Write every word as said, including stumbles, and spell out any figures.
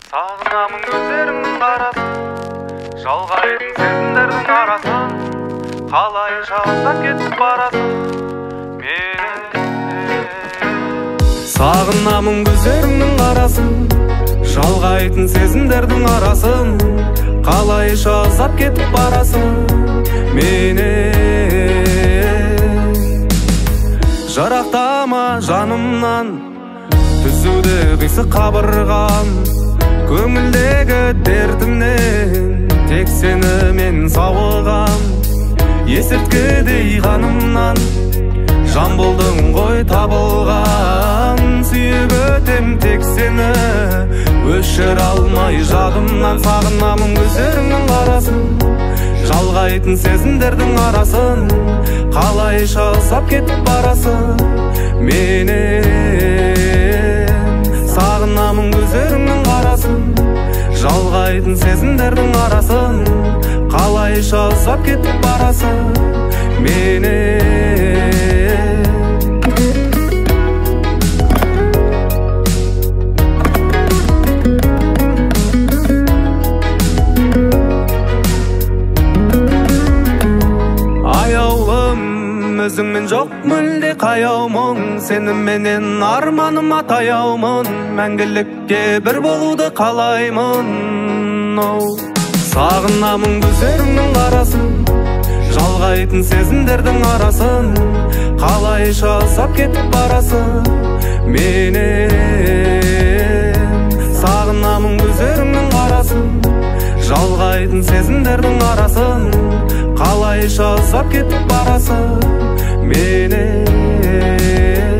Сағынамын көздеріңнің қарасын, жалғайтын сезімдердің арасын, қалайша ұзап кетіп барасың мені. Сағынамын көздеріңнің қарасын, жалғайтын сезімдердің арасын, қалайша ұзап кетіп барасың мені. Жарақтама жанымнан, түзуді қисық қабырған, көңілдегі дертімнен тек сені мен сауығам. Есірткідей қанымнан жан болдың ғой табылған, сүйіп өтем тек сені, өшір алмай жадымнан. Сағынамын көздеріңнің қарасын, жалғайтын сезімдердің арасын, қалайша ұзап кетіп барасың менен. Сағынамын көздеріңнің қарасын, жалғайтын сезімдердің арасын, қалайша ұзап кетіп барасың менен. Өзіңмен жоқ мүлде қаяумын, сеніменен арманым атаяумын, мәңгілікке бір болуды қалаймын. Сағынамын көздеріңнің қарасын, жалғайтын сезімдердің арасын, қалайша ұзап кетіп барасың менен. Сағынамын көздеріңнің қарасын, жалғайтын сезімдердің арасын, қалайша ұзап кетіп барасың менен.